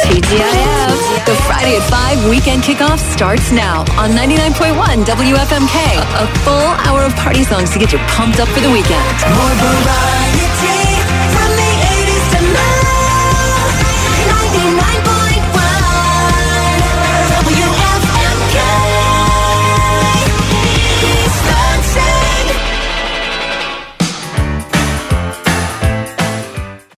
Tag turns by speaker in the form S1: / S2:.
S1: TGIF. The Friday at 5 weekend kickoff starts now on 99.1 WFMK. A full hour of party songs to get you pumped up for the weekend.
S2: More variety.